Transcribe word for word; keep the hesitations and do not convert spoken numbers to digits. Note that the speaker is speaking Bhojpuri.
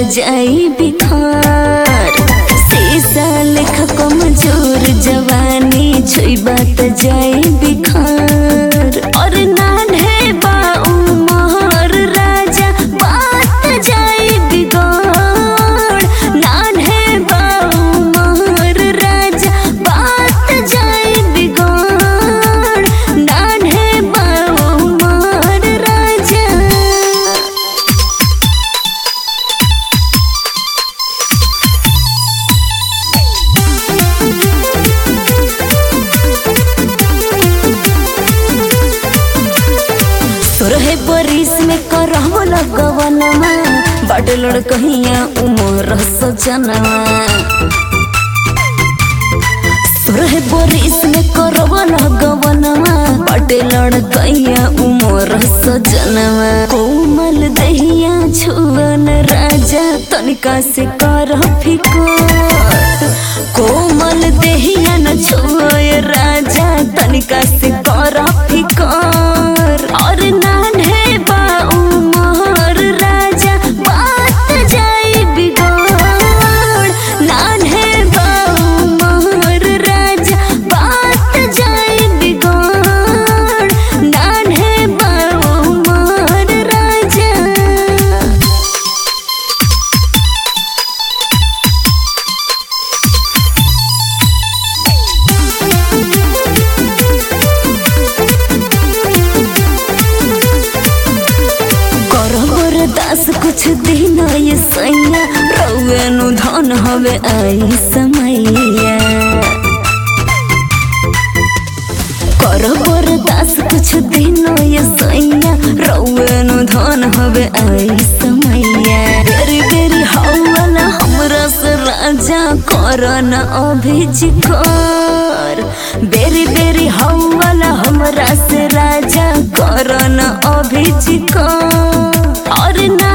जाई बिखार। शीशा लेखा कमजोर जवानी छुईबा त जाई बिखार। और नान्हे बा उमर राजा बात जाई बिगड़। नान्हे बा उमर राजा बात जाई बिगड़। नान्हे बा उमर राजा। तोरहे बरिस में करहु लगवनमा बड़ लड़कहिया उमर सजनवा। तोरहे बरिस में करहु लगवनमा बड़ लड़कहिया उमर सजनवा। कोमल दहिया छुअन राजा तनिका से कर फिकर। कोमल दहिया न छुए राजा तनिका से कर फिकर। और नान्हे बा उमर राजा बात जाई बिगड़। नान्हे बा उमर राजा बात जाई बिगड़। नान्हे बा उमर राजा। दास कुछ दिन ये सैया रउनु धन हवे आई समैया। करो बरदास कुछ दिन ये सैया रउनु धन हवे आई समैया। बेरी बेरी हौला हमरा से राजा करन अभिजिकर। बेरी बेरी हौला हमरा से राजा करन अभिजिकर। और